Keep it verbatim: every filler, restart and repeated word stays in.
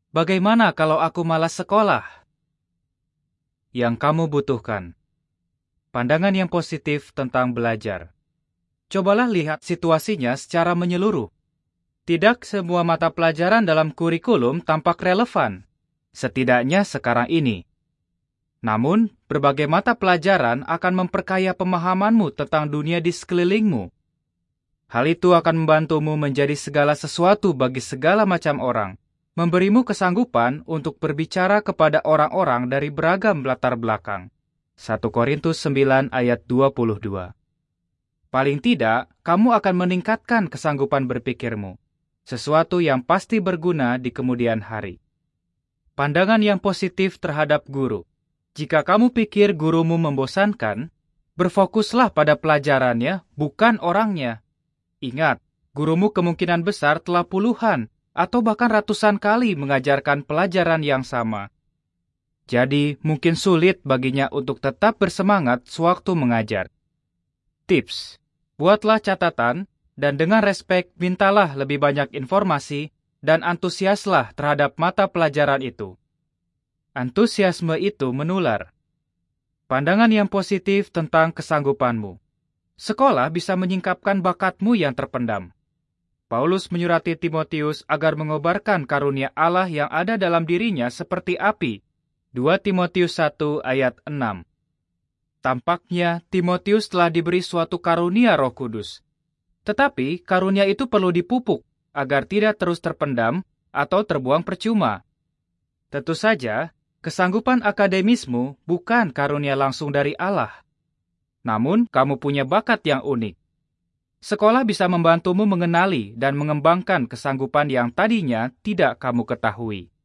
Bagaimana kalau aku malas sekolah? Yang kamu butuhkan. Pandangan yang positif tentang belajar. Cobalah lihat situasinya secara menyeluruh. Tidak semua mata pelajaran dalam kurikulum tampak relevan, setidaknya sekarang ini. Namun, berbagai mata pelajaran akan memperkaya pemahamanmu tentang dunia di sekelilingmu. Hal itu akan membantumu menjadi segala sesuatu bagi segala macam orang, memberimu kesanggupan untuk berbicara kepada orang-orang dari beragam latar belakang. satu Korintus sembilan ayat dua puluh dua. Paling tidak, kamu akan meningkatkan kesanggupan berpikirmu, sesuatu yang pasti berguna di kemudian hari. Pandangan yang positif terhadap guru. Jika kamu pikir gurumu membosankan, berfokuslah pada pelajarannya, bukan orangnya. Ingat, gurumu kemungkinan besar telah puluhan atau bahkan ratusan kali mengajarkan pelajaran yang sama. Jadi, mungkin sulit baginya untuk tetap bersemangat sewaktu mengajar. Tips: buatlah catatan dan dengan respek mintalah lebih banyak informasi dan antusiaslah terhadap mata pelajaran itu. Antusiasme itu menular. Pandangan yang positif tentang kesanggupanmu. Sekolah bisa menyingkapkan bakatmu yang terpendam. Paulus menyurati Timotius agar mengobarkan karunia Allah yang ada dalam dirinya seperti api. dua Timotius satu ayat enam. Tampaknya Timotius telah diberi suatu karunia Roh Kudus. Tetapi karunia itu perlu dipupuk agar tidak terus terpendam atau terbuang percuma. Tentu saja, kesanggupan akademismu bukan karunia langsung dari Allah. Namun, kamu punya bakat yang unik. Sekolah bisa membantumu mengenali dan mengembangkan kesanggupan yang tadinya tidak kamu ketahui.